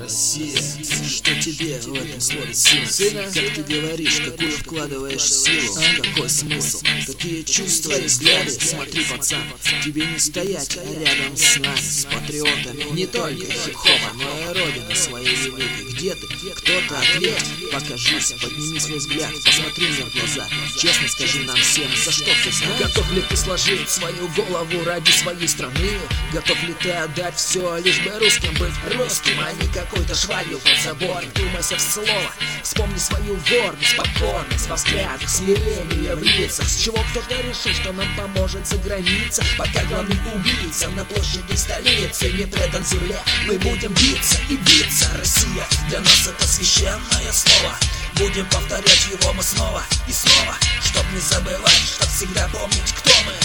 Россия, что тебе в этом слове сила? Как ты говоришь, какую вкладываешь силу? Какой смысл? Какие чувства и взгляды? Смотри, пацан, тебе не стоять рядом с нами, с патриотами не только хип-хопа, но и родины своей великой. Где ты? Кто-то ответь, покажись, подними свой взгляд, посмотри мне в глаза. Честно скажи нам всем, за что ты знаешь? Готов ли ты сложить свою голову ради своей страны? Готов ли ты отдать все, лишь бы русским быть русским, а не какой-то швалью под забор? Вдумайся в слово, вспомни свою гордость, покорность во взглядах, смирение в лицах. С чего кто-то решил, что нам поможет за граница? Пока главный убийца на площади столицы не предан земле, мы будем биться и биться. Россия, для нас это священное слово. Будем повторять его мы снова и снова, чтоб не забывать, чтоб всегда помнить, кто мы.